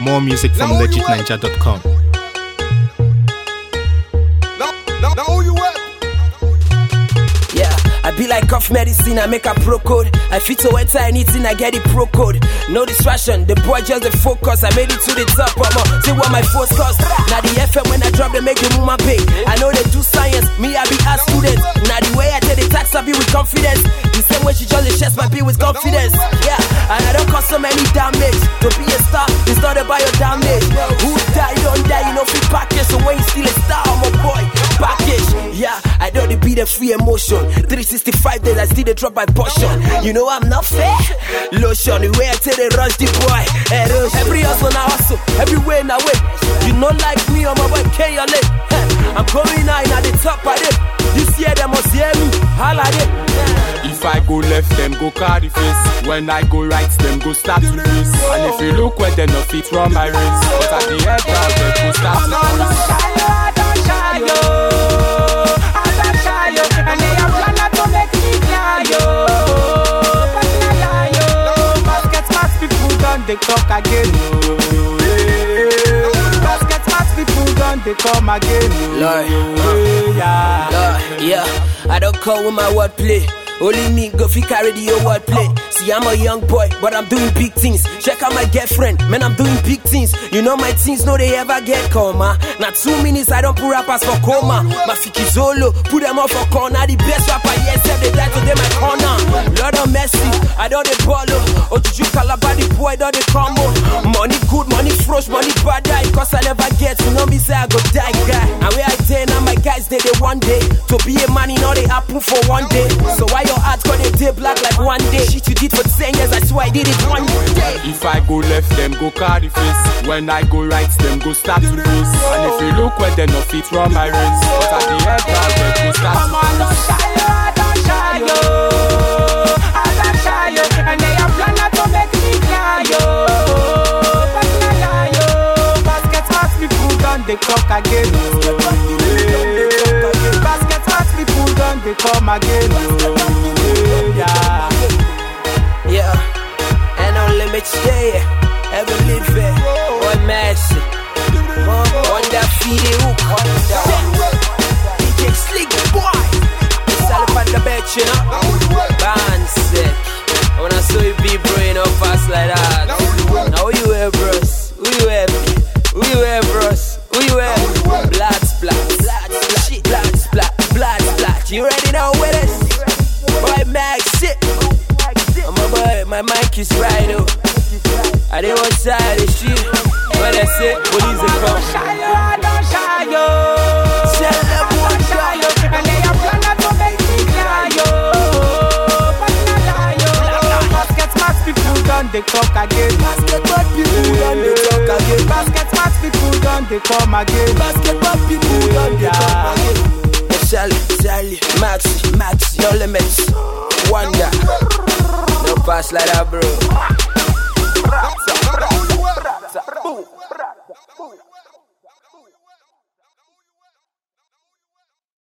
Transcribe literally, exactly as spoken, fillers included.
More music from legit ninja dot com. I be like cough medicine, I make a pro code. I fit to enter anything, I get it pro code. No distraction, the boy just the focus. I made it to the top, I'm up. See what my force cost. Now the F M when I drop, they make the movement pay. I know they do science, me I be a student. Now the way I tell the tax, I be with confidence. The same way she just the chest, I be with confidence. Yeah, and I don't cause so many damage. To be a star, it's not about your damage. Who die, don't die, you know free package. So when you still a star, I'm a boy, package. Yeah, I know they be the free emotion. three sixty-five days, I still they drop my portion. You know I'm not fair. Lotion, the way I tell they rush the boy. Every hustle now hustle, everywhere now way. You not like me or my boy K L A. I'm going high at the top of it. This year they must hear me, holla it. If I go left, them go carry face. When I go right, them go start to race. And if you look where they not fit run my race, but at the end of they go start to race. I don't shy, yo. I don't shy, yo. And they are planning to make me fly, yo. But I yo. Basket smart people done they talk again, yo. Basket smart people done they come again, yo. Lord, yeah, Lord, yeah. I don't call with my wordplay. Only me go fi carry the whole wordplay. See, I'm a young boy, but I'm doing big things. Check out my girlfriend, man, I'm doing big things. You know my things, no they ever get coma. Not two minutes, I don't put rappers for coma. My fiki solo, put them off for corner. The best rapper, yes, they die to them my corner. Lord of mercy, I don't they follow. Oh, did you call about the boy, don't they combo? Money good, money fresh, money bad, die. Cause I never get to know me, say I go die, guy. And where I tell now my guys, they they one day. To be a man, you know they happen for one day. So why your heart got a day black like one day? Shit you did for ten years, I swear I did it one day. If I go left, them go carry face. When I go right, them go start to race. And if you look where they not fit run my race, but at the end of they go start to race. I don't shy, yo. I don't shy, yo. And they are planning to make me fly, yo. But I yo. Basket smart people done they talk again, yo. Basket smart people done they come again, yo. Yeah, yeah, and on limit stay, ever live it, one mercy, on that feed hook, D J Slick boy, it's all about the bet, you know, band sick, when I saw you be brain up fast like that, now who you wear bros, who you wear, who you wear bros, who you wear, blood splat, blood splat, blood splat, blood splat, you ready now with us? Boy, Max, sit. Oh, my boy, my mic is right, oh. I didn't want to side the shit. When I say, police are come. I don't shy, yo. I don't shy, yo. Tell them one shy, yo. And they are planning to make me fly, yo. But I yo. Basket smart people done they talk again. Basket smart people done they talk again. Basket smart people done they come again. Basket smart people done they come again. Sally, Sally, Maxi, Maxi, no limits, Wonder, no pass like that, bro.